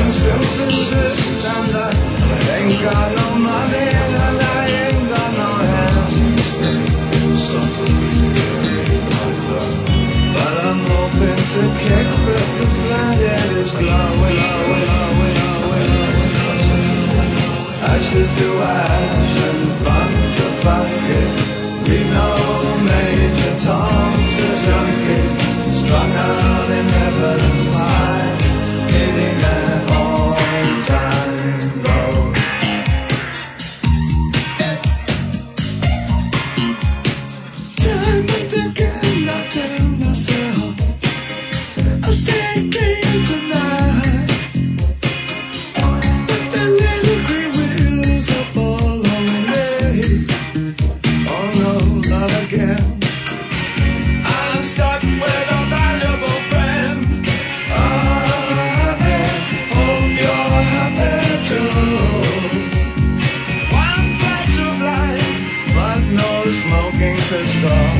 synthesis, and I ain't got no money and I ain't got no hands. Something easy, but I'm hoping to kick, but the planet is glowing. Ashes to ash and fun to funky. We know Major Tom's a junkie, strung out in heaven's high, hitting that all-time low. Time and again I tell myself I'll stay clean tonight, but the little green wheels are following me. Oh no, not again. I'm stuck with a valuable friend. Happy, hope you're happy too. One flash of light, but no smoking pistol.